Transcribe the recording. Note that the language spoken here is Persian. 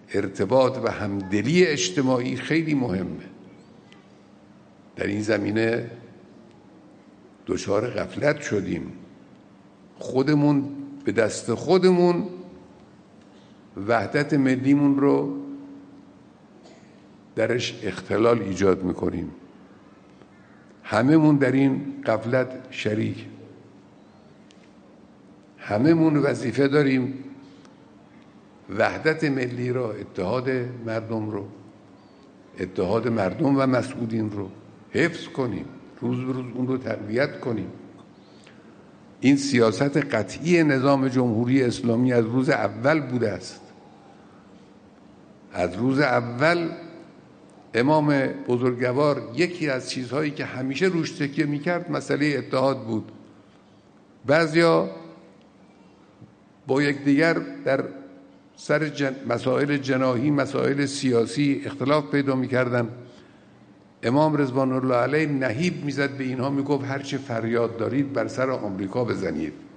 ارتباط و همدلی اجتماعی خیلی مهمه. در این زمینه دچار غفلت شدیم. خودمون به دست خودمون وحدت ملیمون رو درش اختلال ایجاد میکنیم. هممون در این غفلت شریک، هممون وظیفه داریم وحدت ملی رو، اتحاد مردم و مسئولین رو حفظ کنیم، روز به روز اون رو تقویت کنیم. این سیاست قطعی نظام جمهوری اسلامی از روز اول بوده است. از روز اول امام بزرگوار یکی از چیزهایی که همیشه روش تکیه میکرد مسئله اتحاد بود. بعضیا با یکدیگر در سر مسائل جناحی، مسائل سیاسی اختلاف پیدا میکردن. امام رضوان الله علیه نهیب میزد به اینها، میگفت هر چه فریاد دارید بر سر آمریکا بزنید.